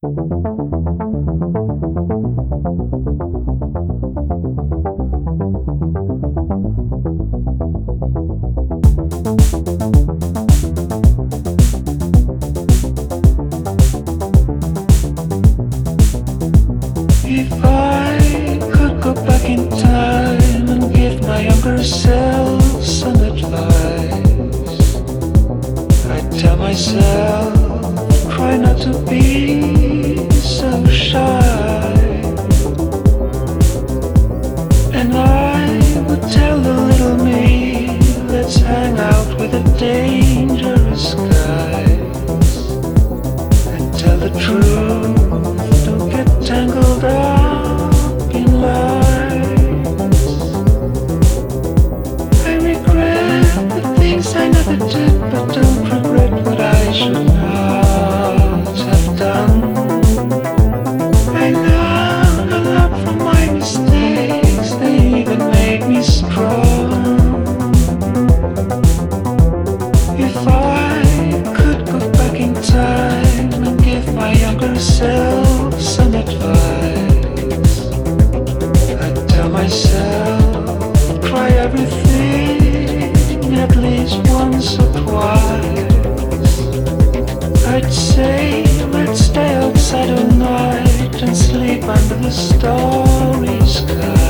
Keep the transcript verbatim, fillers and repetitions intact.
If I could go back in time and give my younger self some advice, I'd tell myself, try not to be so shy. And I would tell the little me, let's hang out with the dangerous guys, and tell the truth, don't get tangled up in lies. I regret the things I never did, but don't regret what I should not have done. I learned a lot from my mistakes, they even made me strong. If I could go back in time and give my younger self some advice, I'd tell myself, try everything at least once or twice. I'd say, let's stay outside all night and sleep under the starry sky.